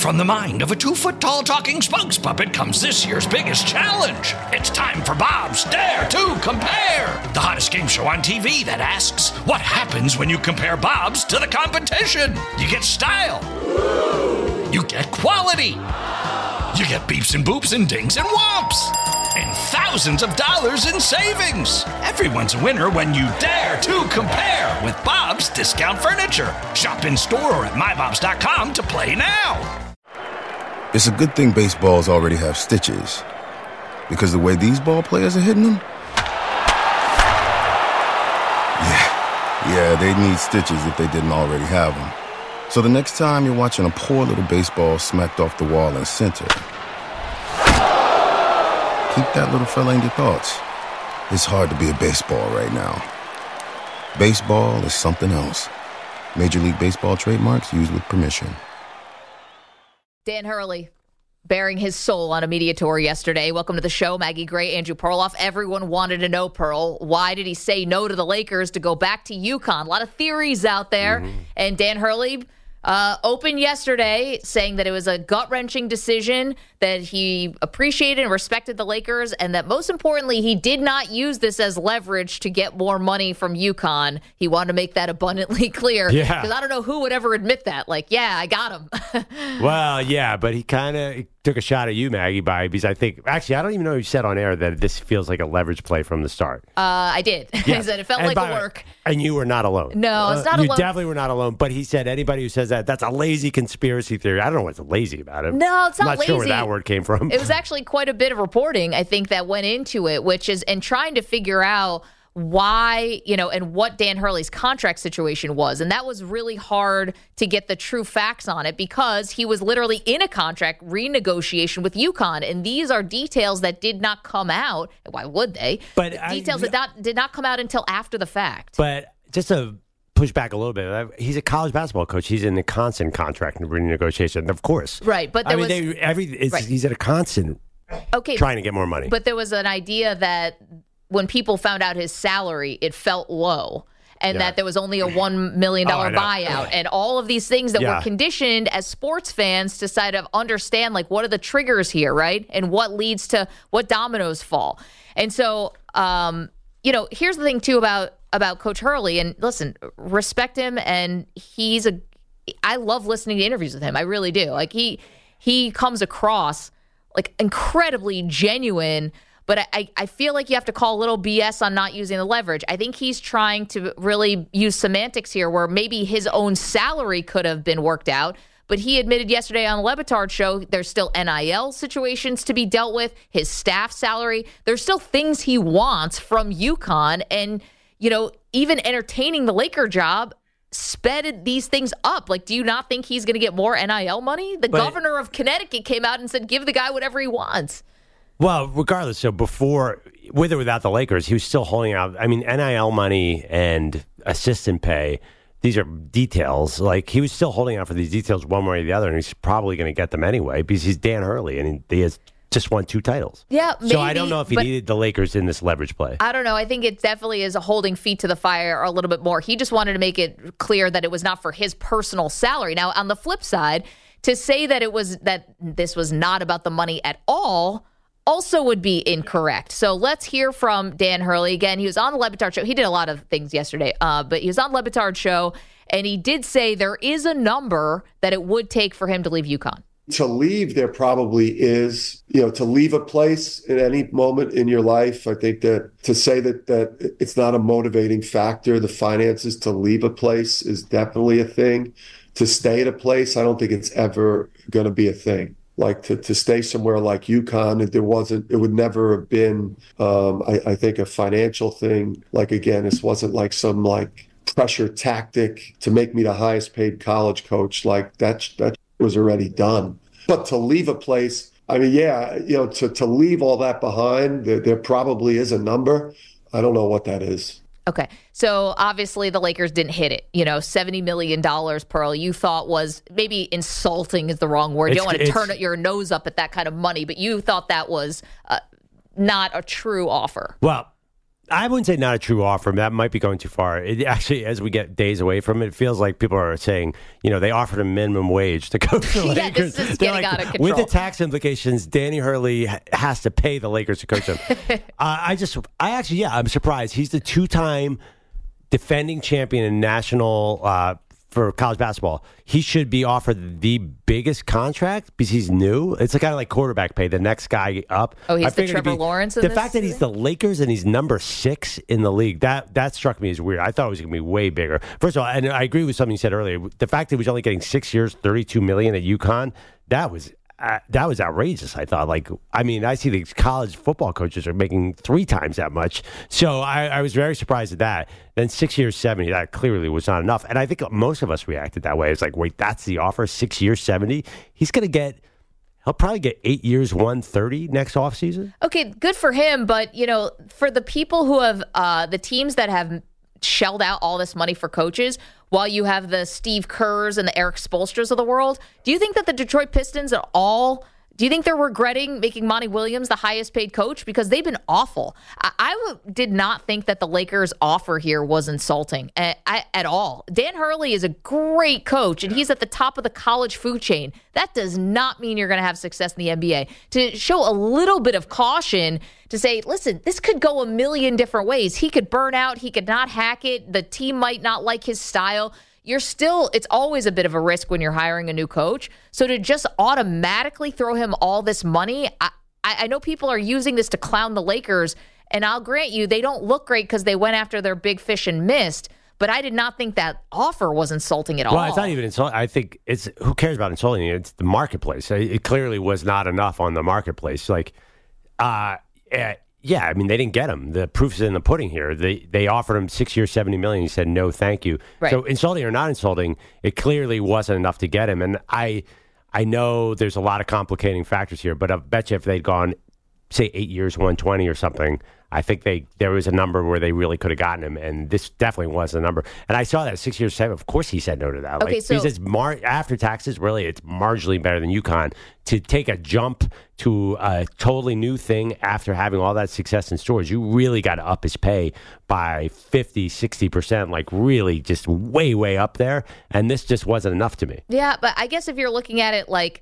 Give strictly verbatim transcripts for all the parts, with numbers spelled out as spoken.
From the mind of a two-foot-tall talking spokes puppet comes this year's biggest challenge. It's time for Bob's Dare to Compare, the hottest game show on T V that asks, what happens when you compare Bob's to the competition? You get style. You get quality. You get beeps and boops and dings and whomps. And thousands of dollars in savings. Everyone's a winner when you dare to compare with Bob's Discount Furniture. Shop in store or at my bobs dot com to play now. It's a good thing baseballs already have stitches, because the way these ball players are hitting them, yeah, yeah, they need stitches if they didn't already have them. So the next time you're watching a poor little baseball smacked off the wall in center, keep that little fella in your thoughts. It's hard to be a baseball right now. Baseball is something else. Major League Baseball trademarks used with permission. Dan Hurley, bearing his soul on a media tour yesterday. Welcome to the show, Maggie Gray, Andrew Perloff. Everyone wanted to know, Pearl, why did he say no to the Lakers to go back to UConn? A lot of theories out there. Mm-hmm. And Dan Hurley uh, opened yesterday saying that it was a gut-wrenching decision, that he appreciated and respected the Lakers, and that most importantly, he did not use this as leverage to get more money from UConn. He wanted to make that abundantly clear. Yeah. Because I don't know who would ever admit that. Like, yeah, I got him. Well, yeah, but he kind of took a shot at you, Maggie, by because I think, actually, I don't even know if you said on air that this feels like a leverage play from the start. Uh, I did. Yes. He said it felt and like by, a work. And you were not alone. No, it's not uh, alone. You definitely were not alone. But he said anybody who says that, that's a lazy conspiracy theory. I don't know what's lazy about it. No, it's not I'm not lazy. sure where that word came from. It was actually quite a bit of reporting, I think, that went into it, which is, and trying to figure out why, you know, and what Dan Hurley's contract situation was. And that was really hard to get the true facts on it because he was literally in a contract renegotiation with UConn. And these are details that did not come out. Why would they? But details I, that not, did not come out until after the fact. But just to push back a little bit, he's a college basketball coach. He's in a constant contract renegotiation, of course. Right. But there I mean, was, they, every, it's, right. he's at a constant okay, trying to get more money. But there was an idea that when people found out his salary, it felt low. And Yeah. that there was only a one million dollars Oh, buyout. And all of these things that Yeah. were conditioned as sports fans to sort of understand, like, what are the triggers here, right? And what leads to what dominoes fall. And so, um, you know, here's the thing, too, about about Coach Hurley. And listen, respect him. And he's a – I love listening to interviews with him. I really do. Like, he he comes across, like, incredibly genuine. But I, I feel like you have to call a little B S on not using the leverage. I think he's trying to really use semantics here where maybe his own salary could have been worked out. But he admitted yesterday on the Le Batard show there's still N I L situations to be dealt with, his staff salary. There's still things he wants from UConn. And, you know, even entertaining the Laker job sped these things up. Like, do you not think he's going to get more N I L money? The But, governor of Connecticut came out and said, give the guy whatever he wants. Well, regardless, so before, with or without the Lakers, he was still holding out. I mean, N I L money and assistant pay, these are details. Like, he was still holding out for these details one way or the other, and he's probably going to get them anyway because he's Dan Hurley, and he has just won two titles. Yeah, maybe. So I don't know if he needed the Lakers in this leverage play. I don't know. I think it definitely is holding feet to the fire a little bit more. He just wanted to make it clear that it was not for his personal salary. Now, on the flip side, to say that it was that this was not about the money at all also would be incorrect. So let's hear from Dan Hurley. Again, he was on the Le Batard show. He did a lot of things yesterday, uh, but he was on Le Batard show, and he did say there is a number that it would take for him to leave UConn. To leave, there probably is, you know, to leave a place at any moment in your life. I think that to say that that it's not a motivating factor, the finances to leave a place is definitely a thing. To stay at a place, I don't think it's ever going to be a thing. Like to, to stay somewhere like UConn, if there wasn't, it would never have been, um, I, I think, a financial thing. Like, again, this wasn't like some like pressure tactic to make me the highest paid college coach. Like that, that was already done. But to leave a place, I mean, yeah, you know, to, to leave all that behind, there, there probably is a number. I don't know what that is. Okay. So obviously the Lakers didn't hit it. You know, seventy million dollars, Pearl, you thought was maybe insulting is the wrong word. You It's- don't want to it's- turn your nose up at that kind of money, but you thought that was uh, not a true offer. Well, I wouldn't say not a true offer. That might be going too far. It actually, as we get days away from it, it feels like people are saying, you know, they offered a minimum wage to coach the yeah, Lakers. this is They're getting like, out of control. with the tax implications, Danny Hurley has to pay the Lakers to coach them. uh, I just, I actually, yeah, I'm surprised. He's the two-time defending champion in national uh, for college basketball. He should be offered the biggest contract because he's new. It's kind of like quarterback pay. The next guy up. Oh, he's I the figured Trevor it'd be- Lawrence in The this fact that he's the Lakers and he's number six in the league, that that struck me as weird. I thought it was going to be way bigger. First of all, and I agree with something you said earlier. The fact that he was only getting six years, thirty-two million dollars at UConn, that was Uh, that was outrageous. I thought, like, I mean, I see these college football coaches are making three times that much. So I, I was very surprised at that. Then six years, seventy, that clearly was not enough. And I think most of us reacted that way. It's like, wait, that's the offer, six years, seventy? He's going to get, he'll probably get eight years, one thirty next offseason. Okay, good for him. But, you know, for the people who have, uh, the teams that have shelled out all this money for coaches, while you have the Steve Kerrs and the Eric Spoelstras of the world, do you think that the Detroit Pistons are all, do you think they're regretting making Monty Williams the highest paid coach? Because they've been awful. I, I w- did not think that the Lakers' offer here was insulting at, at all. Dan Hurley is a great coach, and he's at the top of the college food chain. That does not mean you're going to have success in the N B A. To show a little bit of caution, to say, listen, this could go a million different ways. He could burn out. He could not hack it. The team might not like his style. You're still, it's always a bit of a risk when you're hiring a new coach. So to just automatically throw him all this money, I, I know people are using this to clown the Lakers, and I'll grant you, they don't look great because they went after their big fish and missed. But I did not think that offer was insulting at well, all. Well, it's not even insulting. I think it's, who cares about insulting? It's the marketplace. It, it clearly was not enough on the marketplace. Like, uh, Uh, yeah, I mean, they didn't get him. The proof's in the pudding here. They they offered him six years, seventy million dollars. He said, no, thank you. Right. So insulting or not insulting, it clearly wasn't enough to get him. And I I know there's a lot of complicating factors here, but I bet you if they'd gone, say, eight years, one twenty or something, I think they there was a number where they really could have gotten him, and this definitely was the number. And I saw that six years, seven. Of course, he said no to that. Okay, like, so because it's mar- after taxes, really, it's marginally better than UConn. To take a jump to a totally new thing after having all that success in stores, you really got to up his pay by fifty, sixty percent, like really just way, way up there. And this just wasn't enough to me. Yeah, but I guess if you're looking at it like,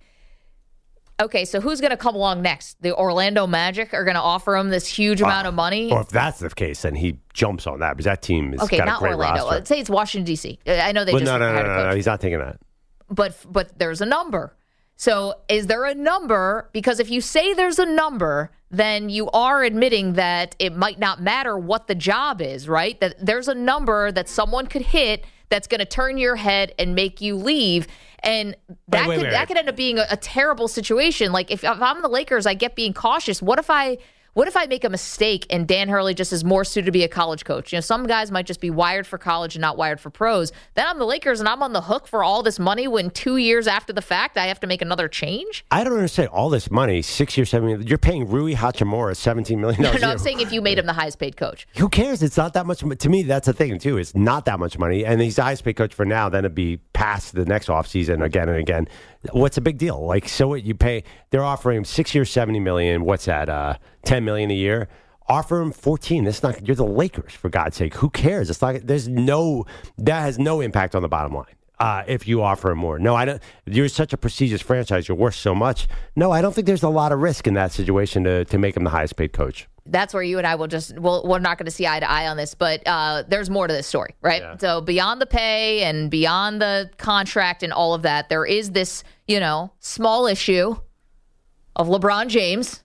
okay, so who's going to come along next? The Orlando Magic are going to offer him this huge amount of money? Or if that's the case, then he jumps on that because that team has okay, got not a great Orlando. roster. Let's say it's Washington, D C. I know they Well, just no, no, hired no, a no, coach. no, he's not taking that. But but there's a number. So is there a number? Because if you say there's a number, then you are admitting that it might not matter what the job is, right? That there's a number that someone could hit that's going to turn your head and make you leave. And that wait, could wait, that wait. could end up being a, a terrible situation. Like if, if I'm the Lakers, I get being cautious. What if I what if I make a mistake and Dan Hurley just is more suited to be a college coach? You know, some guys might just be wired for college and not wired for pros. Then I'm the Lakers and I'm on the hook for all this money when two years after the fact I have to make another change. I don't understand all this money, six years, seven years. You're paying Rui Hachimura seventeen million dollars. No, no, I'm saying if you made him the highest paid coach. Who cares? It's not that much. To me, that's the thing, too. It's not that much money. And he's the highest paid coach for now. Then it'd be past the next offseason again and again. What's the big deal? Like, so what you pay, they're offering him six years, seventy million dollars. What's that? Uh, ten million dollars a year. Offer him fourteen. That's not, you're the Lakers, for God's sake. Who cares? It's not, there's no, that has no impact on the bottom line. Uh, if you offer him more. No, I don't. You're such a prestigious franchise. You're worth so much. No, I don't think there's a lot of risk in that situation to, to make him the highest paid coach. That's where you and I will just, well, we're not going to see eye to eye on this, but uh, there's more to this story, right? Yeah. So beyond the pay and beyond the contract and all of that, there is this, you know, small issue of LeBron James,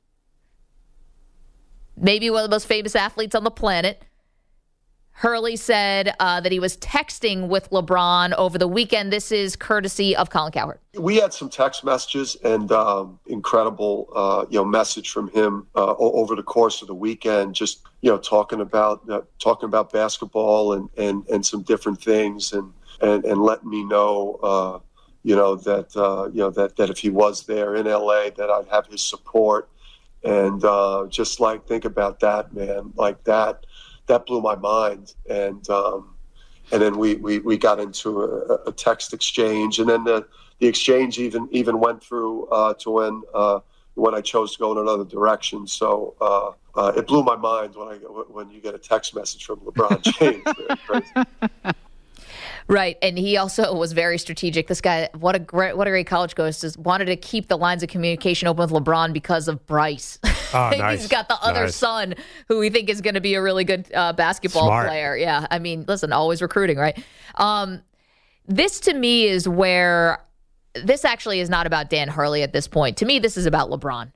maybe one of the most famous athletes on the planet. Hurley said uh, that he was texting with LeBron over the weekend. This is courtesy of Colin Cowherd. We had some text messages and um, incredible, uh, you know, message from him uh, o- over the course of the weekend. Just you know, talking about uh, talking about basketball and, and, and some different things, and and, and letting me know, uh, you know, that uh, you know that, that if he was there in L A, that I'd have his support. And uh, just like think about that, man, like that. That blew my mind, and um, and then we, we, we got into a, a text exchange, and then the, the exchange even even went through uh, to when uh, when I chose to go in another direction. So uh, uh, it blew my mind when I when you get a text message from LeBron James. Very crazy. Right, and he also was very strategic. This guy, what a great, what a great college coach, just wanted to keep the lines of communication open with LeBron because of Bryce. Oh, nice. He's got the other nice. son who we think is going to be a really good uh, basketball Smart. player. Yeah, I mean, listen, always recruiting, right? Um, this to me is where this actually is not about Dan Hurley at this point. To me, this is about LeBron,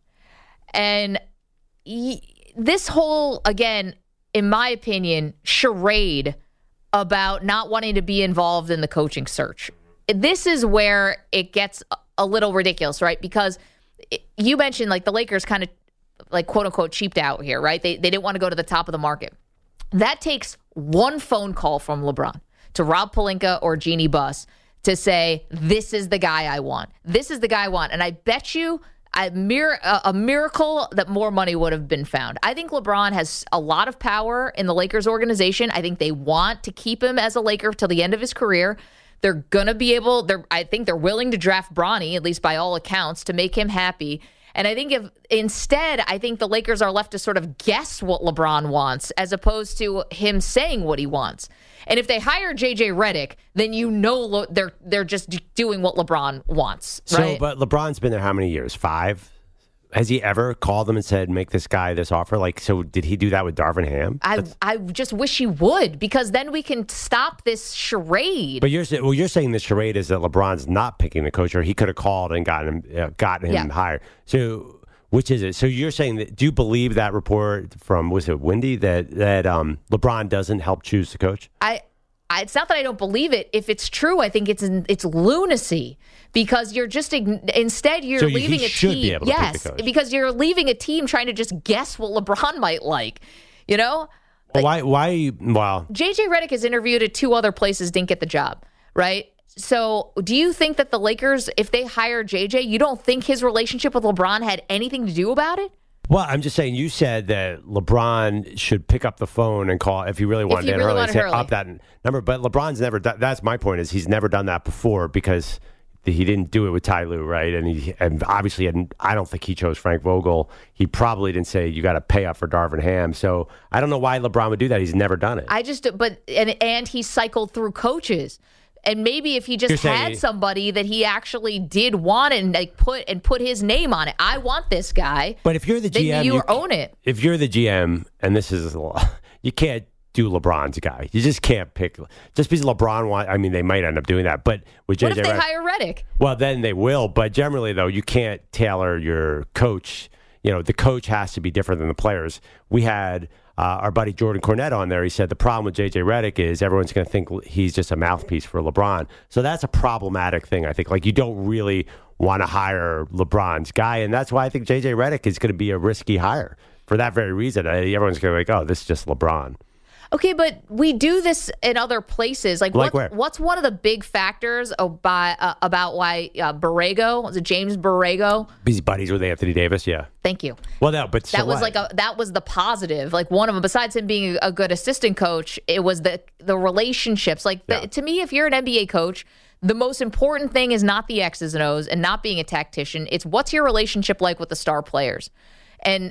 and he, this whole, again, in my opinion, charade about not wanting to be involved in the coaching search. This is where it gets a little ridiculous, right? Because you mentioned like the Lakers kind of like quote unquote cheaped out here, right? They they didn't want to go to the top of the market. That takes one phone call from LeBron to Rob Pelinka or Jeannie Buss to say, this is the guy I want. This is the guy I want. And I bet you A, mir- a miracle that more money would have been found. I think LeBron has a lot of power in the Lakers organization. I think they want to keep him as a Laker till the end of his career. They're going to be able, they're, I think they're willing to draft Bronny, at least by all accounts, to make him happy. And I think if instead, I think the Lakers are left to sort of guess what LeBron wants as opposed to him saying what he wants. And if they hire J J Redick, then you know they're they're just doing what LeBron wants, right? So, but LeBron's been there how many years? Five? Has he ever called them and said, make this guy this offer? Like, so did he do that with Darvin Ham? I That's... I just wish he would, because then we can stop this charade. But you're well, you're saying the charade is that LeBron's not picking the coach, or he could have called and gotten him uh, gotten him Yeah. hired. So. Which is it? So you're saying that? Do you believe that report from was it Wendy that that um, LeBron doesn't help choose the coach? I, I, it's not that I don't believe it. If it's true, I think it's it's lunacy, because you're just instead you're so you, leaving he a should team. Be able to yes, pick the coach. Because you're leaving a team trying to just guess what LeBron might like. You know, well, why? Why? Well, J J Redick is interviewed at two other places, didn't get the job, right? So do you think that the Lakers, if they hire J J, you don't think his relationship with LeBron had anything to do about it? Well, I'm just saying, you said that LeBron should pick up the phone and call if he really wanted he Dan really Hurley, wanted say Hurley. up that number. But LeBron's never done, that's my point, is he's never done that before, because he didn't do it with Ty Lue, right? And he and obviously, hadn't, I don't think he chose Frank Vogel. He probably didn't say, you got to pay up for Darvin Ham. So I don't know why LeBron would do that. He's never done it. I just, but, and, and he cycled through coaches. And maybe if he just You're had saying- somebody that he actually did want and like put and put his name on it, I want this guy. But if you're the G M, then you you own it. If you're the G M, and this is a law, you can't do LeBron's guy. You just can't pick just because LeBron want. I mean, they might end up doing that, but with J J, What if they Redick- hire Redick? well, then they will. But generally, though, you can't tailor your coach. You know, the coach has to be different than the players. We had uh, our buddy Jordan Cornette on there. He said the problem with J J Redick is everyone's going to think he's just a mouthpiece for LeBron. So that's a problematic thing, I think. Like, you don't really want to hire LeBron's guy, and that's why I think J J Redick is going to be a risky hire for that very reason. Uh, everyone's going to be like, oh, this is just LeBron. Okay, but we do this in other places. Like, Like what, where? what's one of the big factors about, uh, about why uh, Borrego, was it James Borrego? He's buddies with Anthony Davis, yeah. Thank you. Well, no, but so That was what? like a that was the positive. Like, one of them, besides him being a good assistant coach, it was the the relationships. Like, the, Yeah. to me, if you're an N B A coach, the most important thing is not the X's and O's and not being a tactician. It's what's your relationship like with the star players. And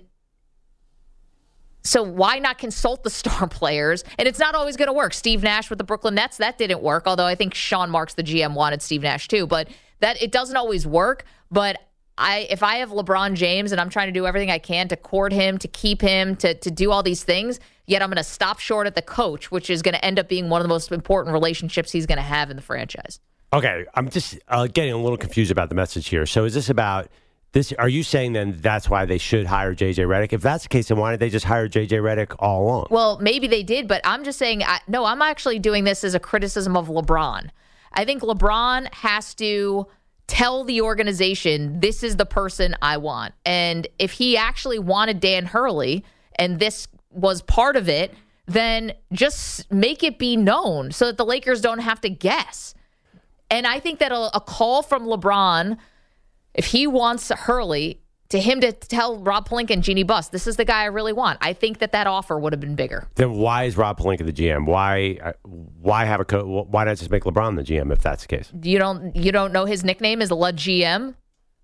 so why not consult the star players? And it's not always going to work. Steve Nash with the Brooklyn Nets, that didn't work, although I think Sean Marks, the G M, wanted Steve Nash too. But that it doesn't always work. But I, if I have LeBron James and I'm trying to do everything I can to court him, to keep him, to, to do all these things, yet I'm going to stop short at the coach, which is going to end up being one of the most important relationships he's going to have in the franchise. Okay, I'm just uh, getting a little confused about the message here. So is this about this? Are you saying then that's why they should hire J J Redick? If that's the case, then why did they just hire J J Redick all along? Well, maybe they did, but I'm just saying, I, no, I'm actually doing this as a criticism of LeBron. I think LeBron has to tell the organization, this is the person I want. And if he actually wanted Dan Hurley and this was part of it, then just make it be known so that the Lakers don't have to guess. And I think that a, a call from LeBron, if he wants Hurley, to him to tell Rob Pelinka and Jeannie Buss, this is the guy I really want, I think that that offer would have been bigger. Then why is Rob Pelinka the G M? Why uh, why have a co- why not just make LeBron the G M if that's the case? You don't you don't know his nickname is Le G M? Well,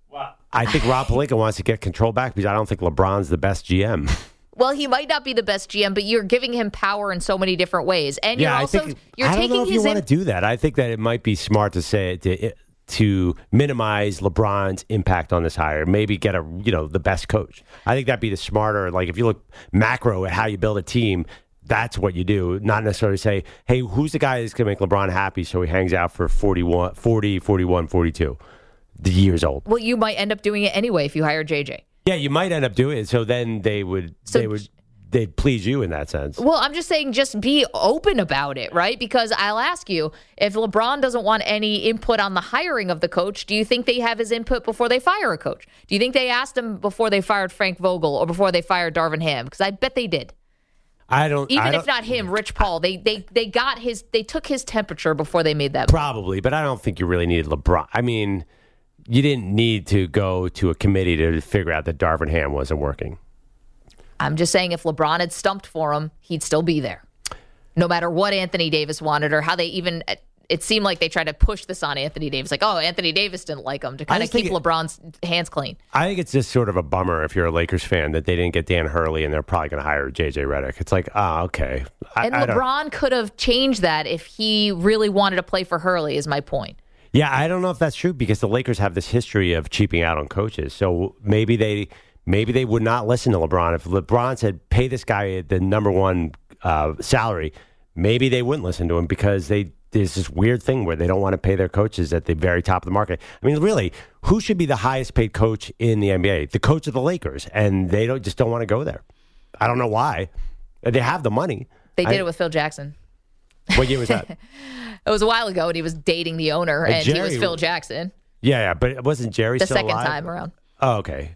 I think Rob Pelinka wants to get control back because I don't think LeBron's the best G M. Well, he might not be the best G M, but you're giving him power in so many different ways, and you're yeah, also I think, you're I don't taking know if his you want to do that. I think that it might be smart to say to to minimize LeBron's impact on this hire. Maybe get a you know the best coach. I think that'd be the smarter. Like if you look macro at how you build a team, that's what you do. Not necessarily say, hey, who's the guy that's going to make LeBron happy so he hangs out for forty-one, forty, forty-one, forty-two years old. Well, you might end up doing it anyway if you hire J J. Yeah, you might end up doing it. So then they would So- they would they'd please you in that sense. Well, I'm just saying just be open about it, right? Because I'll ask you, if LeBron doesn't want any input on the hiring of the coach, do you think they have his input before they fire a coach? Do you think they asked him before they fired Frank Vogel or before they fired Darvin Ham? Because I bet they did. I don't Even I if don't, not him, Rich Paul, they they they got his they took his temperature before they made that move. Probably, but I don't think you really needed LeBron. I mean, you didn't need to go to a committee to figure out that Darvin Ham wasn't working. I'm just saying if LeBron had stumped for him, he'd still be there. No matter what Anthony Davis wanted or how they even, it seemed like they tried to push this on Anthony Davis. Like, oh, Anthony Davis didn't like him to kind of just think keep it- LeBron's hands clean. I think it's just sort of a bummer if you're a Lakers fan that they didn't get Dan Hurley and they're probably going to hire J J Redick. It's like, ah, okay. I, And I don't- LeBron could have changed that if he really wanted to play for Hurley, is my point. Yeah, I don't know if that's true because the Lakers have this history of cheaping out on coaches. So maybe they maybe they would not listen to LeBron. If LeBron said, pay this guy the number one uh, salary, maybe they wouldn't listen to him because they there's this weird thing where they don't want to pay their coaches at the very top of the market. I mean, really, who should be the highest paid coach in the N B A? The coach of the Lakers, and they don't just don't want to go there. I don't know why. They have the money. They did I- it with Phil Jackson. What year was that? It was a while ago, and he was dating the owner, and he was Jerry- Phil Jackson yeah, yeah, but it wasn't Jerry the still second alive? time around. Oh, okay.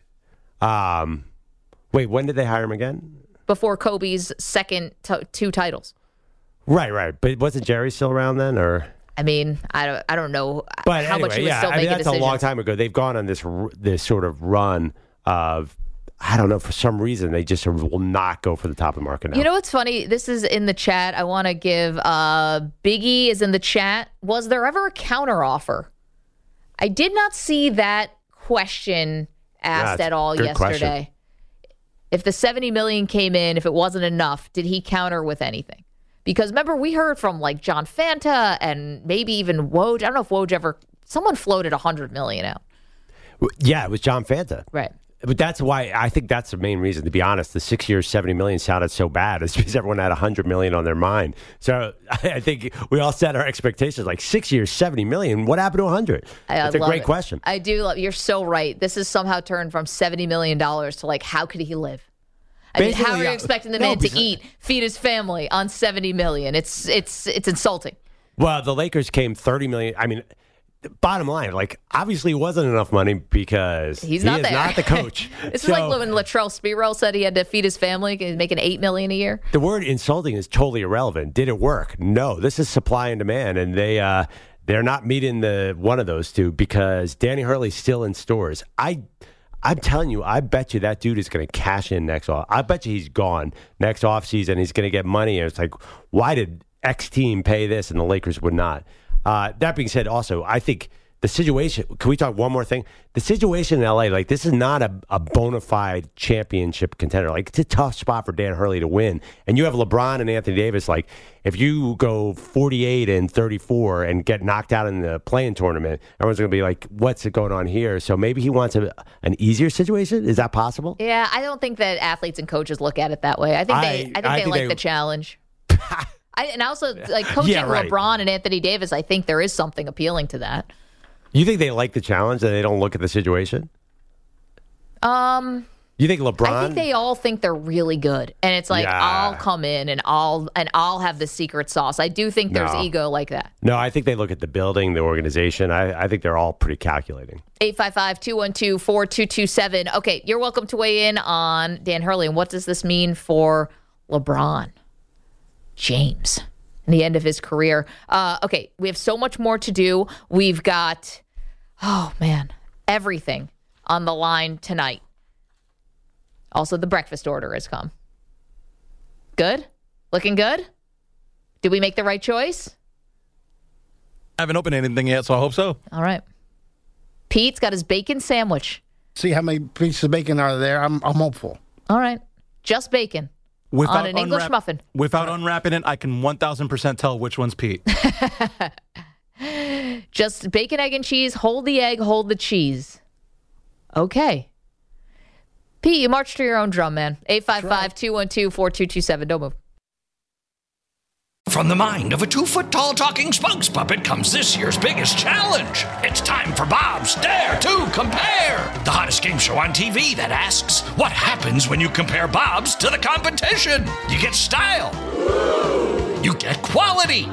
Um, wait, when did they hire him again? Before Kobe's second t- two titles. Right, right. But wasn't Jerry still around then, or? I mean, I don't, I don't know But how anyway, much he was yeah. still I mean, making that's decisions. a long time ago. They've gone on this r- this sort of run of, I don't know, for some reason they just sort of will not go for the top of the market now. You know what's funny? This is in the chat. I want to give uh, Biggie is in the chat. Was there ever a counteroffer? I did not see that question asked Yeah, at all good yesterday. question. If the seventy million came in, if it wasn't enough, did he counter with anything? Because remember, we heard from like John Fanta and maybe even Woj. I don't know if Woj ever. Someone floated a hundred million out. Yeah, it was John Fanta. Right. But that's why I think that's the main reason, to be honest. The six years, seventy million sounded so bad. It's because everyone had one hundred million on their mind. So I think we all set our expectations like six years, seventy million. What happened to one hundred? I That's a love great it. question. I do love. You're so right. This has somehow turned from seventy million dollars to like, how could he live? I mean, how Basically, are you yeah. expecting the No, man to because- eat, feed his family on seventy million? It's it's it's insulting. Well, the Lakers came thirty million. I mean, bottom line, like obviously it wasn't enough money because He's he not is there. not the coach. This So, is like when Latrell Sprewell said he had to feed his family, he's making eight million a year. the word insulting is totally irrelevant. Did it work? No. This is supply and demand, and they uh, they're not meeting the one of those two because Danny Hurley's still in stores. I. I'm telling you, I bet you that dude is going to cash in next off. I bet you he's gone next offseason. He's going to get money. And it's like, why did X team pay this and the Lakers would not? Uh, that being said, also, I think the situation, can we talk one more thing? The situation in L A, like, this is not a, a bona fide championship contender. Like, it's a tough spot for Dan Hurley to win. And you have LeBron and Anthony Davis. Like, if you go forty-eight and thirty-four and get knocked out in the play-in tournament, everyone's going to be like, what's going on here? So maybe he wants a, an easier situation? Is that possible? Yeah, I don't think that athletes and coaches look at it that way. I think they I- I think I they think like they- the challenge. I, and also, like coaching Yeah, right. LeBron and Anthony Davis, I think there is something appealing to that. You think they like the challenge and they don't look at the situation? Um, You think LeBron? I think they all think they're really good, and it's like Yeah. I'll come in and I'll and I'll have the secret sauce. I do think there's No. ego like that. No, I think they look at the building, the organization. I, I think they're all pretty calculating. eight five five, two one two, four two two seven. Okay, you're welcome to weigh in on Dan Hurley. And what does this mean for LeBron James in the end of his career? Uh, okay, we have so much more to do. We've got, oh man, everything on the line tonight. Also, the breakfast order has come. Good? Looking good? Did we make the right choice? I haven't opened anything yet, so I hope so. All right. Pete's got his bacon sandwich. see how many pieces of bacon are there. I'm, I'm hopeful. All right. Just bacon. Without on an English unwrap- muffin. Without unwrapping it, I can one thousand percent tell which one's Pete. Just bacon, egg, and cheese. Hold the egg, hold the cheese. Okay. Pete, you march to your own drum, man. eight five five, two one two, four two two seven. Don't move. From the mind of a two-foot-tall talking spokes puppet comes this year's biggest challenge. It's time for Bob's Dare to Compare, the hottest game show on T V that asks, what happens when you compare Bob's to the competition? You get style. You get quality.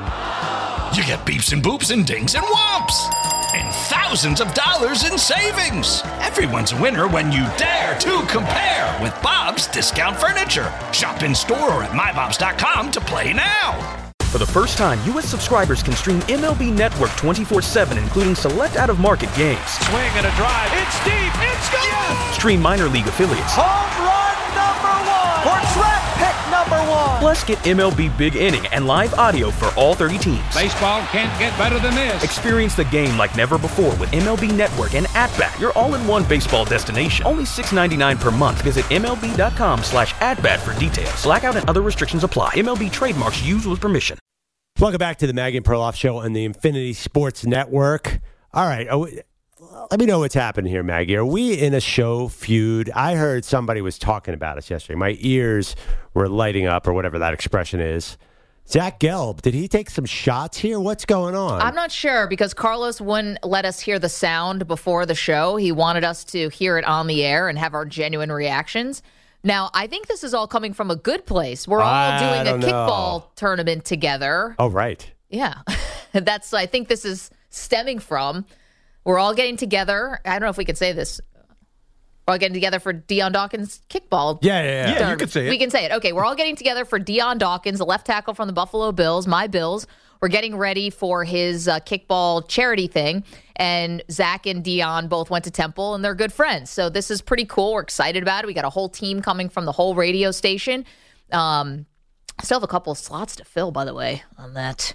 You get beeps and boops and dings and whomps. And thousands of dollars in savings. Everyone's a winner when you dare to compare with Bob's Discount Furniture. Shop in store or at my bobs dot com to play now. For the first time, U S subscribers can stream M L B Network twenty-four seven, including select out-of-market games. Swing and a drive. It's deep. It's gone. Yes. Stream minor league affiliates. Home run number one. Or draft pick number one. Plus, get M L B Big Inning and live audio for all thirty teams. Baseball can't get better than this. Experience the game like never before with M L B Network and At-Bat, your all-in-one baseball destination. Only six dollars and ninety-nine cents per month. Visit M L B dot com slash at-bat for details. Blackout and other restrictions apply. M L B trademarks used with permission. Welcome back to the Maggie and Perloff Show on the Infinity Sports Network. All right. Oh, let me know what's happening here, Maggie. Are we in a show feud? I heard somebody was talking about us yesterday. My ears were lighting up, or whatever that expression is. Zach Gelb, did he take some shots here? What's going on? I'm not sure because Carlos wouldn't let us hear the sound before the show. He wanted us to hear it on the air and have our genuine reactions. Now, I think this is all coming from a good place. We're all I doing a don't kickball know. tournament together. Oh, right. Yeah. That's, I think this is stemming from. We're all getting together. I don't know if we could say this. We're all getting together for Deion Dawkins kickball. Yeah, yeah, yeah. Yeah, tournament. you could say it. We can say it. Okay, we're all getting together for Deion Dawkins, the left tackle from the Buffalo Bills, my Bills. We're getting ready for his uh, kickball charity thing. And Zach and Deion both went to Temple, and they're good friends. So this is pretty cool. We're excited about it. We got a whole team coming from the whole radio station. Um, still have a couple of slots to fill, by the way, on that.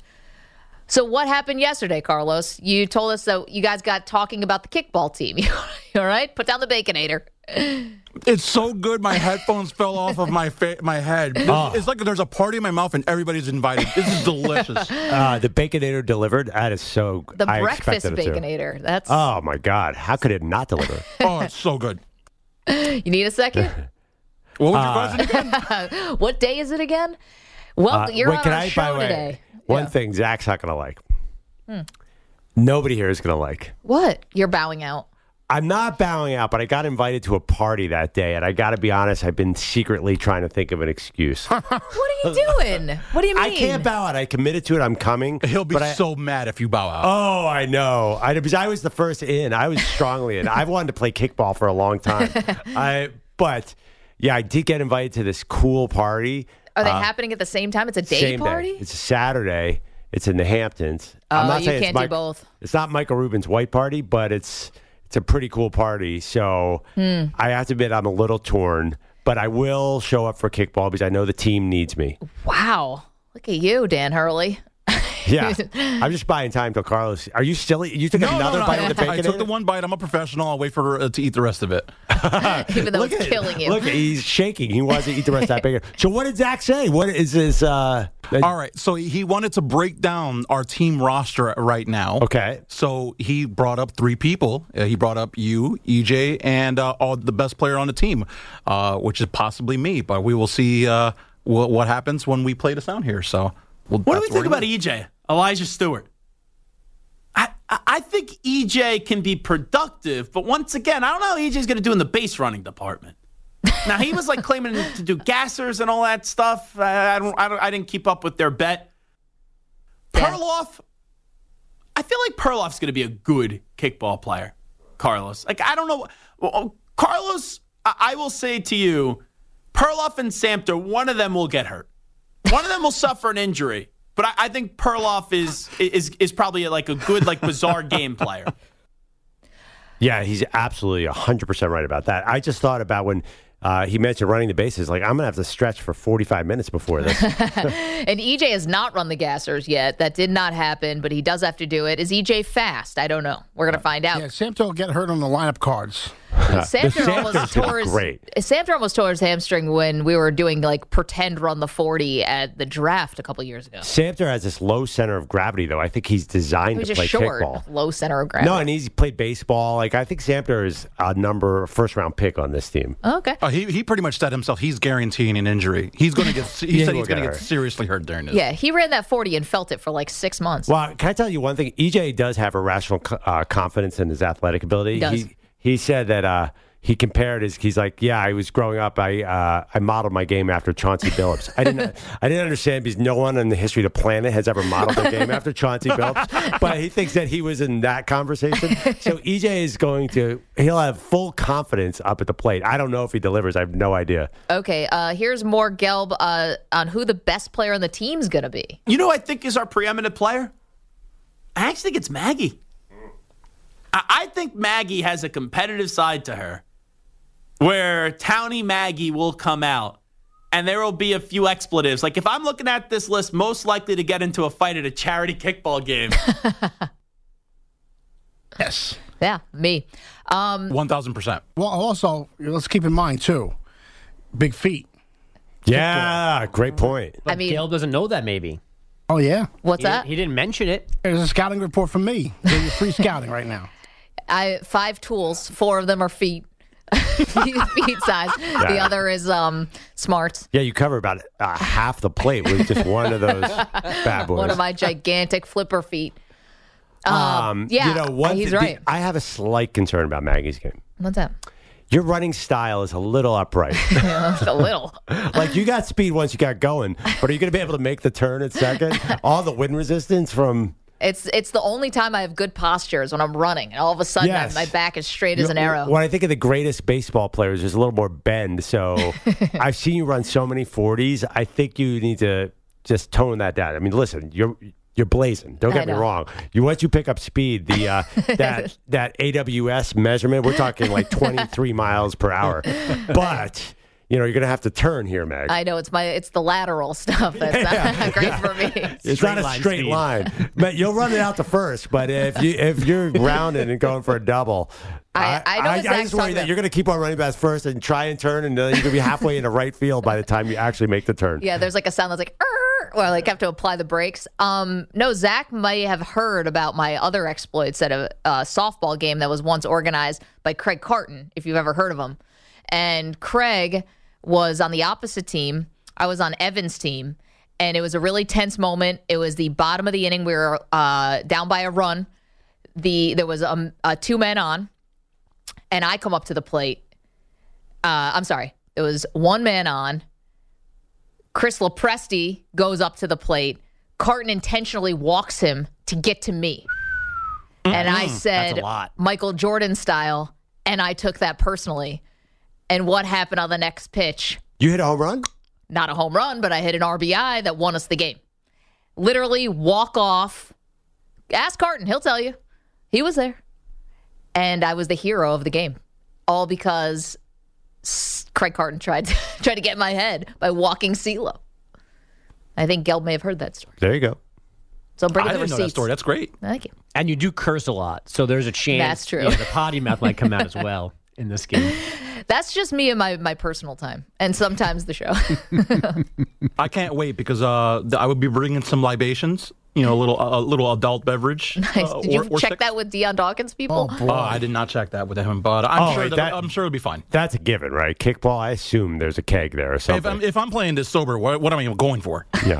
So what happened yesterday, Carlos? You told us that you guys got talking about the kickball team. All right? Put down the Baconator. It's so good. My headphones fell off of my fa- my head. It's, Oh. it's like there's a party in my mouth and everybody's invited. This is delicious. Uh, the Baconator delivered. That is so. The I breakfast expected it to. Baconator. That's Oh my God! How could it not deliver? Oh, it's so good. You need a second? What was your question again? What day is it again? Well, Uh, you're wait, on can our I, show by the way, today. one Yeah. thing Zach's not going to like. Nobody here is going to like. What? You're bowing out. I'm not bowing out, but I got invited to a party that day, and I got to be honest, I've been secretly trying to think of an excuse. What are you doing? What do you mean? I can't bow out. I committed to it. I'm coming. He'll be but I- so mad if you bow out. Oh, I know. I, because I was the first in. I was strongly in. I've wanted to play kickball for a long time. I, but, yeah, I did get invited to this cool party. Are they Uh, happening at the same time? It's a day Same party? day. It's a Saturday. It's in the Hamptons. Oh, I'm not you saying can't it's do Mike- both. It's not Michael Rubin's white party, but it's it's a pretty cool party. So Hmm. I have to admit I'm a little torn, but I will show up for kickball because I know the team needs me. Wow. Look at you, Dan Hurley. Yeah, I'm just buying time till Carlos. Are you still? You took No, another no, no. bite I, of the bacon? I took the one bite. I'm a professional. I'll wait for her uh, to eat the rest of it. Even though Look it's at killing you. Look, he's shaking. He wants to eat the rest of that bacon. So what did Zach say? What is this? Uh, All right. So he wanted to break down our team roster right now. Okay. So he brought up three people. Uh, he brought up you, E J, and uh, all the best player on the team, uh, which is possibly me. But we will see uh, wh- what happens when we play this down here. So we'll, What do we that's think where about he E J, Elijah Stewart? I, I I think E J can be productive, but once again, I don't know how E J's going to do in the base running department. Now, he was like claiming to do gassers and all that stuff. I, I don't, I don't, I didn't keep up with their bet. Yeah. Perloff, I feel like Perloff's going to be a good kickball player, Carlos. Like, I don't know. Well, Carlos, I, I will say to you, Perloff and Samter, one of them will get hurt. One of them will suffer an injury. But I, I think Perloff is is is probably like a good, like, bizarre game player. Yeah, he's absolutely one hundred percent right about that. I just thought about when uh, he mentioned running the bases, like, I'm going to have to stretch for forty-five minutes before this. And E J has not run the gassers yet. That did not happen, but he does have to do it. Is E J fast? I don't know. We're going to find out. Yeah, Samto will get hurt on the lineup cards. Samter almost tore his, great. Samter almost tore his hamstring when we were doing like pretend run the forty at the draft a couple years ago. Samter has this low center of gravity, though. I think he's designed He was to just play short, kickball. low center of gravity. No, and he's played baseball. Like I think Samter is a number first round pick on this team. Oh, okay. Uh, he he pretty much said himself he's guaranteeing an injury. He's going to get. He Yeah, said he he's will going to get get hurt. seriously hurt during this. Yeah, he ran that forty and felt it for like six months. Well, can I tell you one thing? E J does have irrational uh, confidence in his athletic ability. He does. He, he said that uh, he compared his. He's like, yeah, I was growing up. I uh, I modeled my game after Chauncey Billups. I didn't I didn't understand because no one in the history of the planet has ever modeled their game after Chauncey Billups. But he thinks that he was in that conversation. So E J is going to. He'll have full confidence up at the plate. I don't know if he delivers. I have no idea. Okay, uh, here's more Gelb uh, on who the best player on the team's going to be. You know who I think is our preeminent player? I actually think it's Maggie. I, I think Maggie has a competitive side to her where Townie Maggie will come out and there will be a few expletives. Like if I'm looking at this list, most likely to get into a fight at a charity kickball game. Yes. Yeah, me. Um, one thousand percent. Well, also, let's keep in mind, too, big feet. Yeah, great point. I mean, Gail doesn't know that maybe. Oh, yeah? What's He, that? he didn't mention it. There's a scouting report from me. There's free scouting right now. I five tools. Four of them are feet. feet size. The Yeah. other is um smarts. Yeah, you cover about uh, half the plate with just one of those bad boys. One of my gigantic flipper feet. Um, Um, yeah, you know, one he's thing- right. I have a slight concern about Maggie's game. What's that? Your running style is a little upright. Just a little. Like you got speed once you got going, but are you going to be able to make the turn at second? All the wind resistance from. It's it's the only time I have good postures when I'm running, and all of a sudden Yes. my back is straight as an arrow. When I think of the greatest baseball players, there's a little more bend. So I've seen you run so many forties. I think you need to just tone that down. I mean, listen, you're. You're blazing. Don't I get me know. wrong. You once you pick up speed, the uh, that that A W S measurement, we're talking like twenty-three miles per hour. But you know you're gonna have to turn here, Meg. I know it's my it's the lateral stuff that's not great for me. It's Straight not a line straight speed. line, but you'll run it out to first. But if you if you're rounding and going for a double, I- I know what I, Zach's just worry talking that about. you're going to keep on running back first and try and turn, and then you're going to be halfway into right field by the time you actually make the turn. Yeah, there's like a sound that's like, "Err," or like have to apply the brakes. Um, no, Zach might have heard about my other exploits at a, a softball game that was once organized by Craig Carton, if you've ever heard of him. And Craig was on the opposite team. I was on Evan's team, and it was a really tense moment. It was the bottom of the inning. We were uh, down by a run. The there was um, uh, two men on, and I come up to the plate. Uh, I'm sorry, it was one man on. Chris Lopresti goes up to the plate. Carton intentionally walks him to get to me. And I said, That's a lot. Michael Jordan style, and I took that personally. And what happened on the next pitch? You hit a home run? Not a home run, but I hit an R B I that won us the game. Literally walk off. Ask Carton, he'll tell you. He was there. And I was the hero of the game. All because Craig Carton tried to, tried to get in my head by walking CeeLo. I think Gelb may have heard that story. There you go. So I'm bringing I the didn't know receipts. that story. That's great. Thank you. And you do curse a lot, so there's a chance. That's true. Yeah, the potty mouth might come out as well in this game. That's just me and my, my personal time, and sometimes the show. I can't wait because uh, th- I would be bringing some libations. You know, a little a little adult beverage. Nice. uh, Did you or- or check six. that with Deion Dawkins people? Oh, boy. Oh, I did not check that with him, but I'm Oh, sure wait, that, that- I'm sure it'll be fine. That's a given, right? Kickball, I assume there's a keg there or If something. I'm if I'm playing this sober, what, what am I even going for? yeah.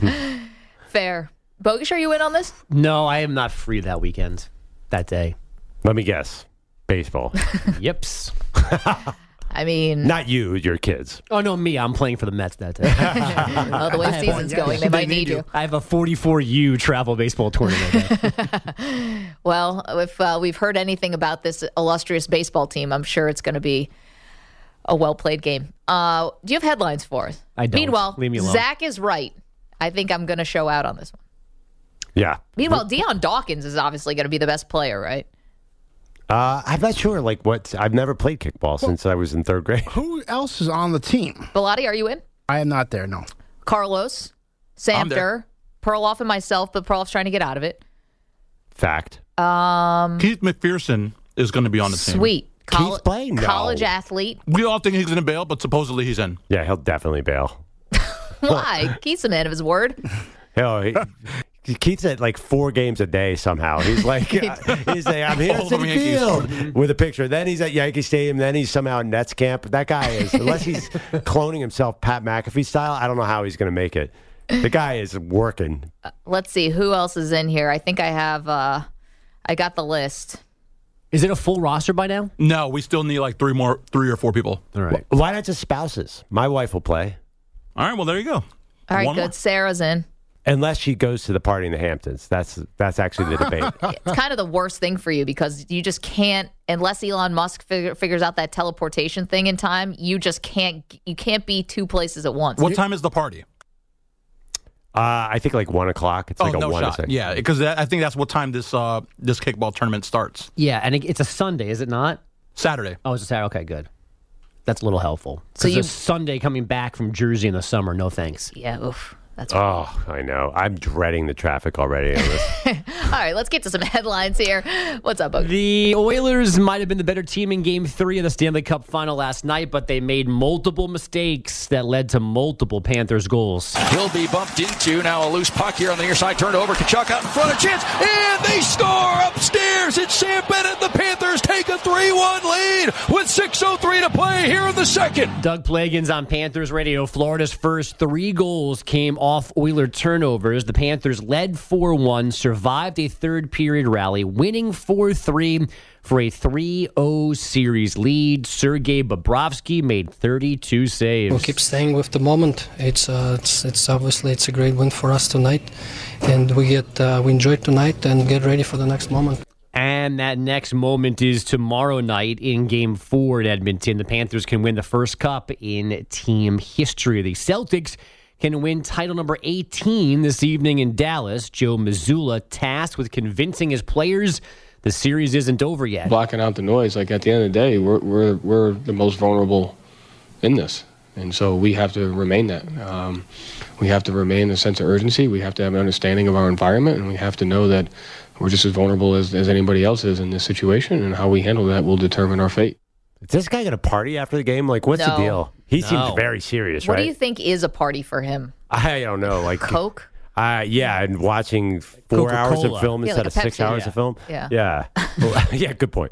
Fair. Bogus, are you in on this? No, I am not free that weekend, that day. Let me guess. Baseball. Yips. I mean, Not you, your kids. Oh, no, me. I'm playing for the Mets that day. oh, the way the season's going, they might need you. I have a forty-four U travel baseball tournament. Well, if uh, we've heard anything about this illustrious baseball team, I'm sure it's going to be a well-played game. Uh, do you have headlines for us? I don't. Meanwhile, Leave me alone. Zach is right. I think I'm going to show out on this one. Yeah. Meanwhile, Deion Dawkins is obviously going to be the best player, right? Uh, I'm not sure. Like what? I've never played kickball since I was in third grade. Who else is on the team? Bilotti, are you in? I am not there, no. Carlos, I'm there. Samter, Perloff, and myself, but Perloff's trying to get out of it. Fact. Um, Keith McPherson is going to be on the team. Sweet. Col- Keith's playing? No. College athlete. We all think he's going to bail, but supposedly he's in. Yeah, he'll definitely bail. Why? Keith's a man of his word. Hell, he, Keith's at like four games a day somehow. He's like, he's like, I'm here at Citi Field with a picture. Then he's at Yankee Stadium. Then he's somehow at Nets camp. That guy is, unless he's cloning himself Pat McAfee style, I don't know how he's going to make it. The guy is working. Uh, let's see who else is in here. I think I have. Uh, I got the list. Is it a full roster by now? No, we still need like three more, three or four people. All right. Why not just spouses? My wife will play. All right, well, there you go. All right, One good. more. Sarah's in. Unless she goes to the party in the Hamptons. That's that's actually the debate. It's kind of the worst thing for you because you just can't, unless Elon Musk figure, figures out that teleportation thing in time, you just can't, you can't be two places at once. What time is the party? Uh, I think like one o'clock. It's Oh, like a no one to shot. six. Yeah, because I think that's what time this uh, this kickball tournament starts. Yeah, and it, it's a Sunday, is it not? Saturday. Oh, it's a Saturday. Okay, good. That's a little helpful. So So you- you Sunday coming back from Jersey in the summer. No thanks. Yeah, oof. That's Oh, I know. I'm dreading the traffic already on this. All right, let's get to some headlines here. What's up, Bogey? The Oilers might have been the better team in Game three of the Stanley Cup final last night, but they made multiple mistakes that led to multiple Panthers goals. He'll be bumped into. Now a loose puck here on the near side. Turned over. Kachuk out in front. A chance. And they score upstairs. It's Sam Bennett. The Panthers take a three one lead with six oh three to play here in the second. Doug Plagans on Panthers Radio. Florida's first three goals came off Oiler turnovers. The Panthers led four one, survived a third period rally, winning four three for a three oh series lead. Sergei Bobrovsky made thirty-two saves. We'll keep staying with the moment. It's uh, it's it's obviously it's a great win for us tonight, and we get uh, we enjoy tonight and get ready for the next moment. And that next moment is tomorrow night in Game four in Edmonton. The Panthers can win the first cup in team history. The Celtics can win title number eighteen this evening in Dallas. Joe Mazzulla tasked with convincing his players the series isn't over yet. Blocking out the noise, like at the end of the day, we're we're we're the most vulnerable in this, and so we have to remain that. Um, we have to remain a sense of urgency. We have to have an understanding of our environment, and we have to know that we're just as vulnerable as, as anybody else is in this situation, and how we handle that will determine our fate. Is this guy going to party after the game? Like, what's No. the deal? He No. seems very serious, What right? do you think is a party for him? I don't know. Like Coke? Uh, yeah, and watching four hours of Coca-Cola. film Yeah, instead like of a six Pepsi. hours Yeah. of film. Yeah. Yeah. Well, yeah, good point.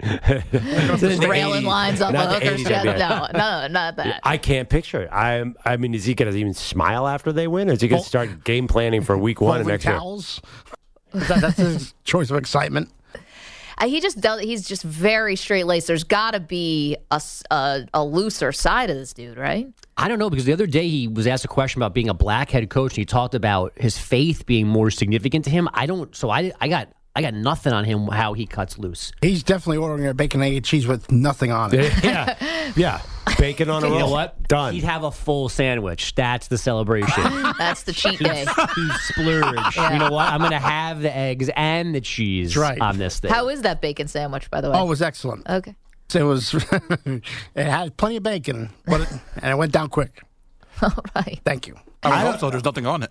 Railing lines up Not the the hooker's eighties, chest? yeah. No, no, not that. I can't picture it. I I mean, is he going to even smile after they win? Or is he going to start game planning for week one of Folding next year? towels. That, that's his choice of excitement. Uh, He just does. He's just very straight laced. There's got to be a, s- a a looser side of this dude, right? I don't know, because the other day he was asked a question about being a black head coach, and he talked about his faith being more significant to him. I don't, so I, I got I got nothing on him how he cuts loose. He's definitely ordering a bacon, egg, and cheese with nothing on it. yeah. Yeah. Bacon on a You roll. know what? Done. He'd have a full sandwich. That's the celebration. That's the cheat day. He splurged. You know what? I'm going to have the eggs and the cheese That's right. on this thing. How is that bacon sandwich, by the way? Oh, it was excellent. Okay. It was. It had plenty of bacon, but it, and it went down quick. All right. Thank you. I would hope so. There's nothing on it.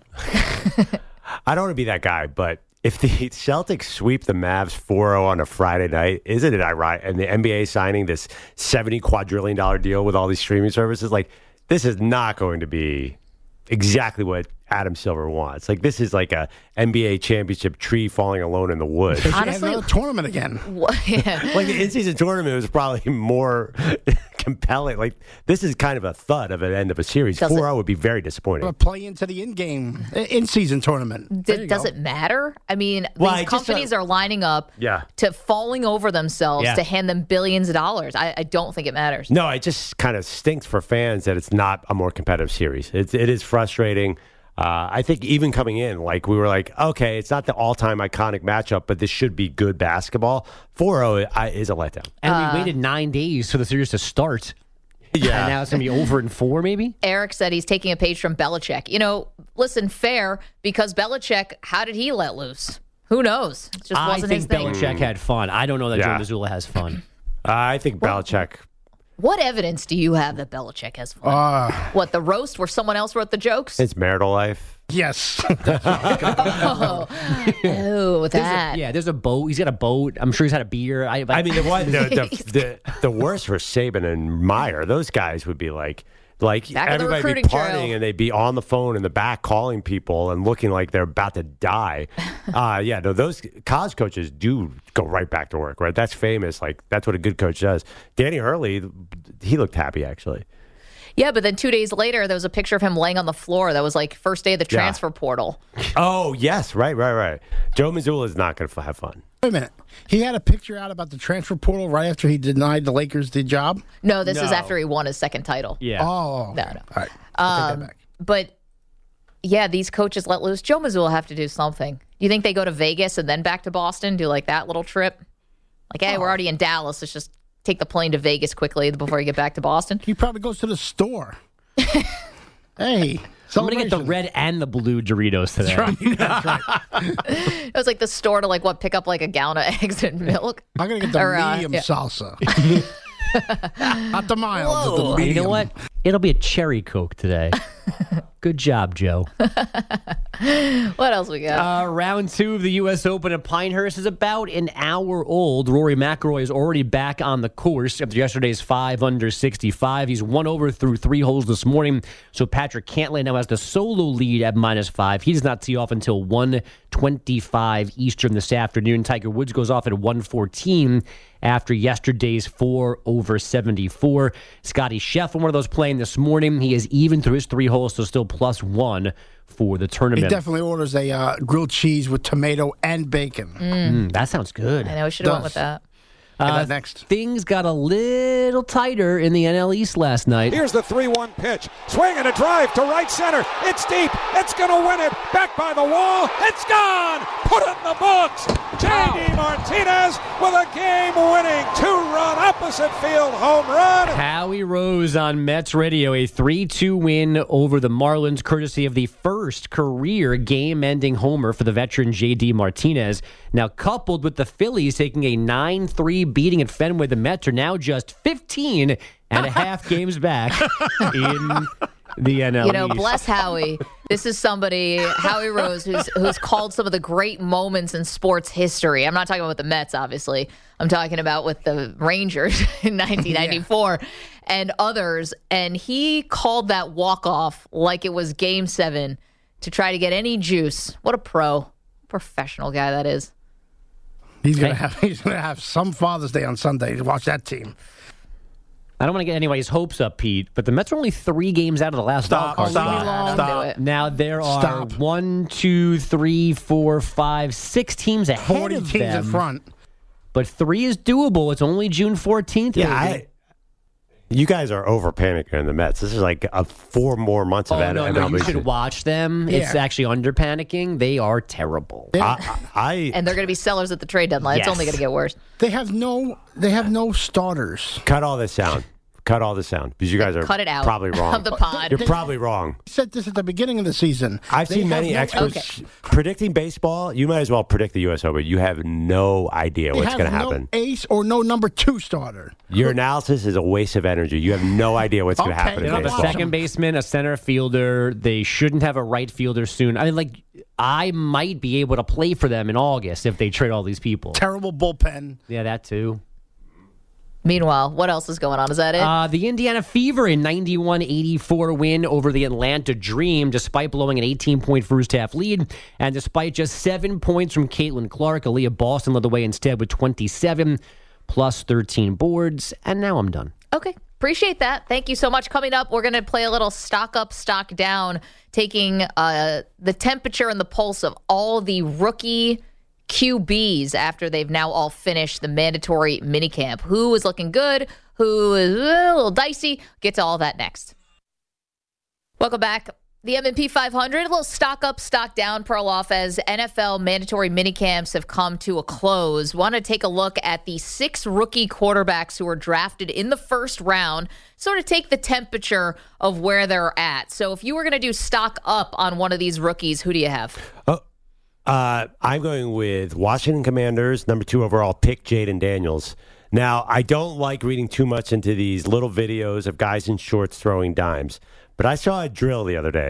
I don't want to be that guy, but if the Celtics sweep the Mavs four oh on a Friday night, isn't it ironic? And the N B A signing this seventy quadrillion dollar deal with all these streaming services, like, this is not going to be exactly what Adam Silver wants. Like, this is like a N B A championship tree falling alone in the woods. They should have Honestly- another tournament again. What, yeah. Like, the in-season tournament was probably more compelling. Like, this is kind of a thud of an end of a series. Does it- four oh would be very disappointing. A play into the in-game, in-season tournament. There D- you does go. it matter? I mean, Well, I these just, companies uh, are lining up Yeah. to falling over themselves Yeah. to hand them billions of dollars. I, I don't think it matters. No, it just kind of stinks for fans that it's not a more competitive series. It's, it is frustrating. Uh, I think even coming in, like, we were like, okay, it's not the all-time iconic matchup, but this should be good basketball. four oh is a letdown. and Uh, we waited nine days for the series to start. Yeah. And now it's going to be over in four, maybe? Eric said he's taking a page from Belichick. You know, listen, fair, because Belichick, how did he let loose? Who knows? It just I wasn't think his thing. Belichick had fun. I don't know that Yeah. Joe Mazzulla has fun. Uh, I think Belichick. What evidence do you have that Belichick has fun? Uh, What, the roast where someone else wrote the jokes? His marital life. Yes. oh, oh, that. A, yeah, there's a boat. He's got a boat. I'm sure he's had a beer. I, I mean, the, one, the, the, the, the worst for Saban and Meyer, those guys would be like, like back everybody be partying trail. And they'd be on the phone in the back calling people and looking like they're about to die. uh, yeah, no, those college coaches do go right back to work, right? That's famous. Like, that's what a good coach does. Danny Hurley, he looked happy, actually. Yeah, but then two days later, there was a picture of him laying on the floor. That was like first day of the transfer yeah. portal. Oh, yes. Right, right, right. Joe Mazzulla is not going to have fun. Wait a minute. He had a picture out about the transfer portal right after he denied the Lakers the job? No, this no. is after he won his second title. Yeah. Oh. No, no. All right. I'll take that back. But, yeah, these coaches let loose. Joe Mazzulla have to do something. You think they go to Vegas and then back to Boston, do like that little trip? Like, hey, oh. we're already in Dallas. Let's just take the plane to Vegas quickly before you get back to Boston. He probably goes to the store. Hey, I'm going to get the red and the blue Doritos today. That's right. That's right. It was like the store to, like, what, pick up, like, a gallon of eggs and milk? I'm going to get the or, medium uh, yeah. salsa. Not the mild. Whoa. The medium. You know what? It'll be a cherry Coke today. Good job, Joe. What else we got? Uh, round two of the U S Open at Pinehurst is about an hour old. Rory McIlroy is already back on the course after yesterday's five under sixty-five. He's one over through three holes this morning. So Patrick Cantlay now has the solo lead at minus five. He does not tee off until one twenty-five Eastern this afternoon. Tiger Woods goes off at one fourteen after yesterday's four over seventy-four. Scotty Scheffler, one of those playing this morning. He is even through his three holes, so still plus one for the tournament. He definitely orders a uh, grilled cheese with tomato and bacon. Mm. Mm, that sounds good. I know, we should have went with that. Uh, that next. Things got a little tighter in the N L East last night. Here's the three one pitch. Swing and a drive to right center. It's deep. It's going to win it. Back by the wall. It's gone. Put it in the books. J D Martinez with a game-winning two-run opposite field home run. Howie Rose on Mets Radio, a three two win over the Marlins, courtesy of the first career game-ending homer for the veteran J D Martinez. Now, coupled with the Phillies taking a nine three beating at Fenway, the Mets are now just fifteen and a half games back in the N L East. You know, bless Howie. This is somebody, Howie Rose, who's who's called some of the great moments in sports history. I'm not talking about the Mets, obviously. I'm talking about with the Rangers in nineteen ninety-four yeah. and others. And he called that walk-off like it was Game seven to try to get any juice. What a pro. Professional guy that is. He's gonna have he's gonna have some Father's Day on Sunday to watch that team. I don't want to get anybody's hopes up, Pete, but the Mets are only three games out of the last Stop, wild card. stop, spot. stop. Now there are Stop. one, two, three, four, five, six teams ahead Forty of teams them. in front. But three is doable. It's only June fourteenth. Yeah, I, you guys are over panicking in the Mets. This is like a four more months Oh, of no, N- no, you MLB. should watch them. It's Yeah. actually under panicking. They are terrible. I, I, And they're going to be sellers at the trade deadline. It's Yes. only going to get worse. They have no they have no starters. cut all this sound. Cut all this sound because you guys are Cut it out probably wrong. of the pod. You're probably wrong. I said this at the beginning of the season. I've They seen have many no- experts predicting baseball. You might as well predict the U S Open. You have no idea They what's have going to no happen. ace or no number two starter. Your analysis is a waste of energy. You have no idea what's going to Okay, happen They in don't have a baseball. second baseman, a center fielder. They shouldn't have a right fielder soon. I mean, like, I might be able to play for them in August if they trade all these people. Terrible bullpen. Yeah, that too. Meanwhile, what else is going on? Is that it? Uh, the Indiana Fever, a ninety-one eighty-four win over the Atlanta Dream, despite blowing an eighteen-point first half lead, and despite just seven points from Caitlin Clark. Aaliyah Boston led the way instead with twenty-seven plus thirteen boards, and now I'm done. Okay. Appreciate that. Thank you so much. Coming up, we're going to play a little stock up, stock down, taking uh, the temperature and the pulse of all the rookie Q Bs after they've now all finished the mandatory minicamp. Who is looking good? Who is a little dicey? Get to all that next. Welcome back. The M and P five hundred, a little stock up, stock down, pearl off as N F L mandatory minicamps have come to a close. Want to take a look at the six rookie quarterbacks who were drafted in the first round, sort of take the temperature of where they're at. So if you were going to do stock up on one of these rookies, who do you have? Oh, uh, I'm going with Washington Commanders, number two overall pick, Jaden Daniels. Now, I don't like reading too much into these little videos of guys in shorts throwing dimes, but I saw a drill the other day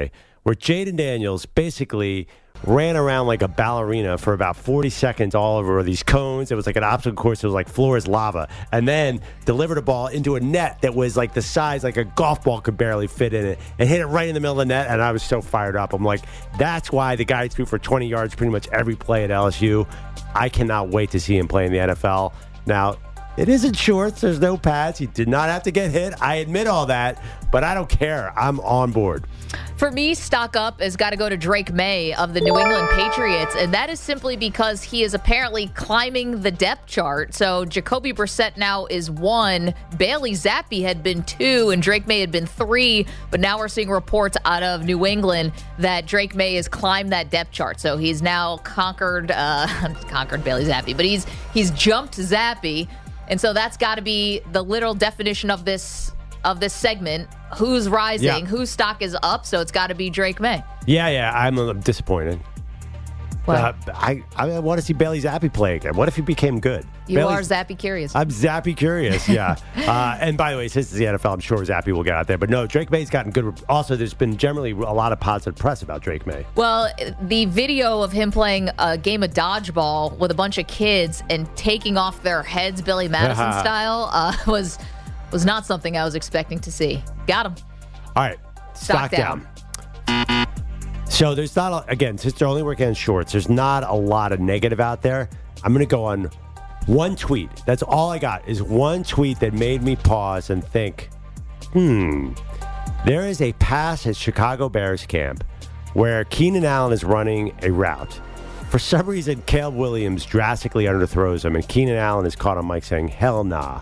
where Jaden Daniels basically ran around like a ballerina for about forty seconds all over these cones. It was like an obstacle course. It was like floor is lava. And then delivered a ball into a net that was like the size, like a golf ball could barely fit in it, and hit it right in the middle of the net. And I was so fired up. I'm like, that's why the guy threw for twenty yards pretty much every play at L S U. I cannot wait to see him play in the N F L. Now, it isn't shorts. There's no pads. He did not have to get hit. I admit all that, but I don't care. I'm on board. For me, stock up has got to go to Drake May of the New England Patriots, and that is simply because he is apparently climbing the depth chart. So Jacoby Brissett now is one, Bailey Zappi had been two, and Drake May had been three, but now we're seeing reports out of New England that Drake May has climbed that depth chart. So he's now conquered uh, conquered Bailey Zappi, but he's he's jumped Zappi, and so that's got to be the literal definition of this of this segment. Who's rising, yeah. Whose stock is up, so it's got to be Drake May. Yeah, yeah, I'm uh, disappointed. Well, uh, I, I want to see Bailey Zappi play again. What if he became good? You Bailey's, are Zappi curious. I'm Zappi curious, yeah. uh, and by the way, since it's the N F L, I'm sure Zappi will get out there. But no, Drake May's gotten good. Also, there's been generally a lot of positive press about Drake May. Well, the video of him playing a game of dodgeball with a bunch of kids and taking off their heads, Billy Madison style, uh, was... was not something I was expecting to see. Got him. All right. Stock, stock down. down. So there's not, a, again, since they're only working on shorts, there's not a lot of negative out there. I'm going to go on one tweet. That's all I got is one tweet that made me pause and think, hmm, there is a pass at Chicago Bears camp where Keenan Allen is running a route. For some reason, Caleb Williams drastically underthrows him, and Keenan Allen is caught on mic saying, hell nah.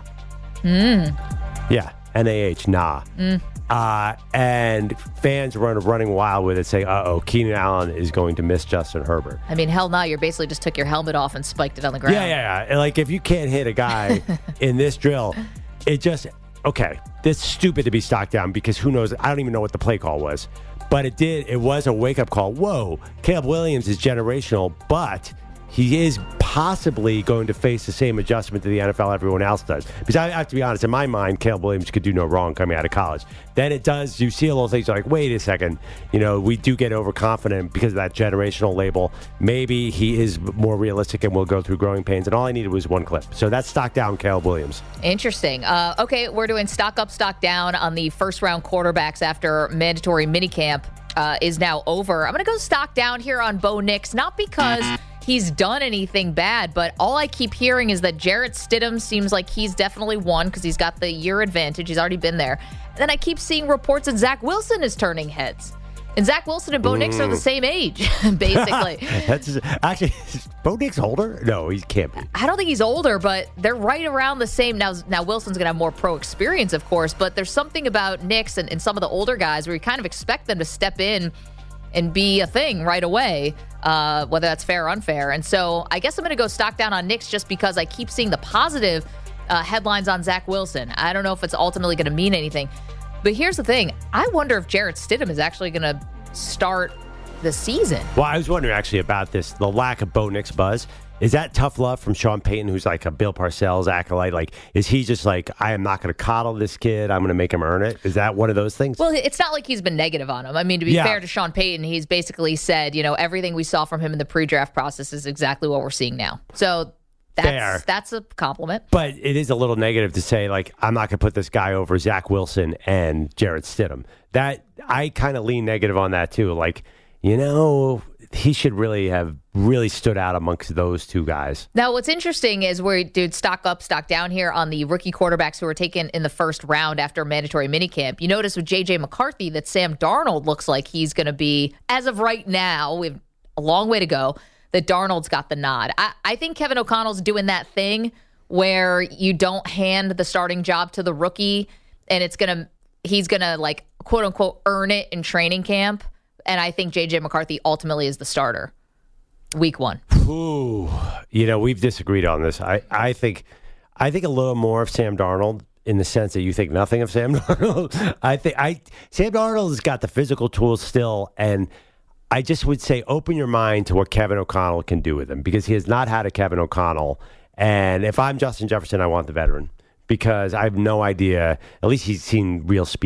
Mm. Yeah, N A H, nah. Mm. Uh, and fans run running wild with it, saying, uh-oh, Keenan Allen is going to miss Justin Herbert. I mean, hell no, you basically just took your helmet off and spiked it on the ground. Yeah, yeah, yeah. Like, if you can't hit a guy in this drill, it just, okay, this is stupid to be stocked down because who knows, I don't even know what the play call was. But it did, it was a wake-up call. Whoa, Caleb Williams is generational, but he is possibly going to face the same adjustment to the N F L everyone else does. Because I have to be honest, in my mind, Caleb Williams could do no wrong coming out of college. Then it does, you see a little things like, wait a second, you know, we do get overconfident because of that generational label. Maybe he is more realistic and will go through growing pains. And all I needed was one clip. So that's stock down, Caleb Williams. Interesting. Uh, okay, we're doing stock up, stock down on the first round quarterbacks after mandatory minicamp uh, is now over. I'm going to go stock down here on Bo Nix, not because he's done anything bad, but all I keep hearing is that Jarrett Stidham seems like he's definitely won because he's got the year advantage. He's already been there. And then I keep seeing reports that Zach Wilson is turning heads. And Zach Wilson and Bo Nix are the same age, basically. That's actually, is Bo Nix older? No, he can't be. I don't think he's older, but they're right around the same. Now, now Wilson's going to have more pro experience, of course, but there's something about Nix and, and some of the older guys where you kind of expect them to step in and be a thing right away, uh, whether that's fair or unfair. And so I guess I'm going to go stock down on Nix just because I keep seeing the positive uh, headlines on Zach Wilson. I don't know if it's ultimately going to mean anything. But here's the thing. I wonder if Jarrett Stidham is actually going to start the season. Well, I was wondering actually about this, the lack of Bo Nix buzz. Is that tough love from Sean Payton, who's like a Bill Parcells acolyte? Like, is he just like, I am not going to coddle this kid. I'm going to make him earn it. Is that one of those things? Well, it's not like he's been negative on him. I mean, to be yeah. fair to Sean Payton, he's basically said, you know, everything we saw from him in the pre-draft process is exactly what we're seeing now. So that's fair. That's a compliment. But it is a little negative to say, like, I'm not going to put this guy over Zach Wilson and Jarrett Stidham. That, I kind of lean negative on that too. Like, you know, he should really have really stood out amongst those two guys. Now, what's interesting is we do stock up, stock down here on the rookie quarterbacks who were taken in the first round after mandatory minicamp. You notice with J J McCarthy that Sam Darnold looks like he's going to be, as of right now, we have a long way to go, that Darnold's got the nod. I, I think Kevin O'Connell's doing that thing where you don't hand the starting job to the rookie and it's going to, he's going to like, quote unquote, earn it in training camp. And I think J J McCarthy ultimately is the starter week one. Ooh, you know, we've disagreed on this. I, I think I think a little more of Sam Darnold in the sense that you think nothing of Sam Darnold. I think I Sam Darnold has got the physical tools still, and I just would say open your mind to what Kevin O'Connell can do with him because he has not had a Kevin O'Connell. And if I'm Justin Jefferson, I want the veteran because I have no idea. At least he's seen real speed.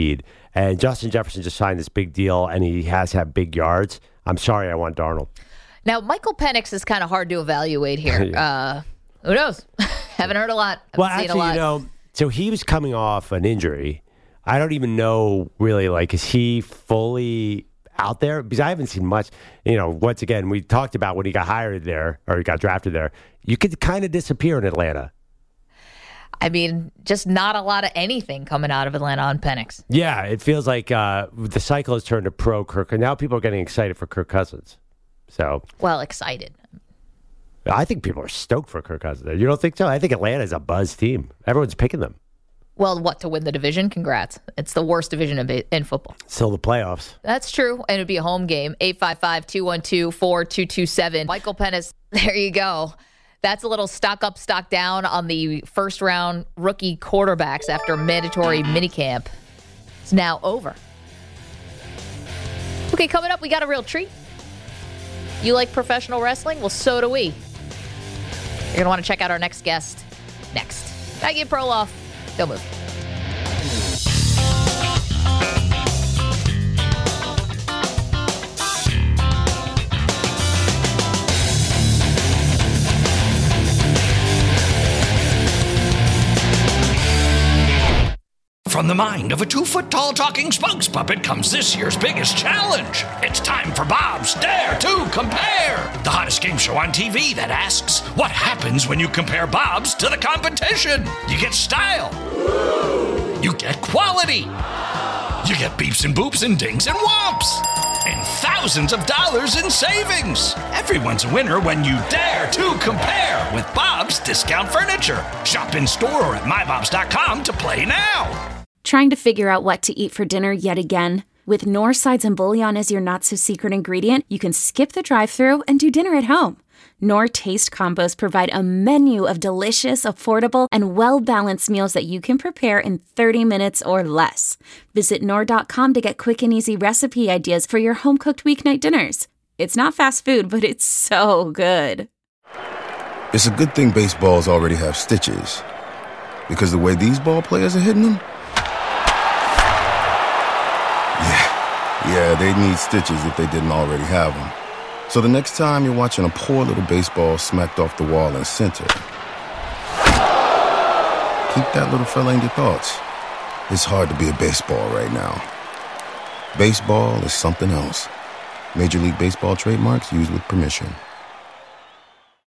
And Justin Jefferson just signed this big deal, and he has had big yards. I'm sorry, I want Darnold. Now, Michael Penix is kind of hard to evaluate here. yeah. uh, who knows? Haven't heard a lot. Haven't well, seen actually, a lot. you know, so he was coming off an injury. I don't even know really, like, is he fully out there? Because I haven't seen much. You know, once again, we talked about when he got hired there or he got drafted there. You could kind of disappear in Atlanta. I mean, just not a lot of anything coming out of Atlanta on Penix. Yeah, it feels like uh, the cycle has turned to pro Kirk, and now people are getting excited for Kirk Cousins. So, well, excited. I think people are stoked for Kirk Cousins. You don't think so? I think Atlanta is a buzz team. Everyone's picking them. Well, what, to win the division? Congrats. It's the worst division in, in football. Still the playoffs. That's true, and it'd be a home game. eight five five, two one two, four two two seven. Michael Penix, there you go. That's a little stock up, stock down on the first round rookie quarterbacks after mandatory minicamp. It's now over. Okay, coming up, we got a real treat. You like professional wrestling? Well, so do we. You're going to want to check out our next guest next. Maggie and Perloff. Don't move. From the mind of a two-foot-tall talking spokes puppet comes this year's biggest challenge. It's time for Bob's Dare to Compare, the hottest game show on T V that asks, what happens when you compare Bob's to the competition? You get style. You get quality. You get beeps and boops and dings and whomps. And thousands of dollars in savings. Everyone's a winner when you dare to compare with Bob's Discount Furniture. Shop in store or at my bobs dot com to play now. Trying to figure out what to eat for dinner yet again? With Knorr Sides and Bouillon as your not-so-secret ingredient, you can skip the drive-thru and do dinner at home. Knorr Taste Combos provide a menu of delicious, affordable, and well-balanced meals that you can prepare in thirty minutes or less. Visit Knorr dot com to get quick and easy recipe ideas for your home-cooked weeknight dinners. It's not fast food, but it's so good. It's a good thing baseballs already have stitches. Because the way these ball players are hitting them... Yeah, yeah, they'd need stitches if they didn't already have them. So the next time you're watching a poor little baseball smacked off the wall in center, keep that little fella in your thoughts. It's hard to be a baseball right now. Baseball is something else. Major League Baseball trademarks used with permission.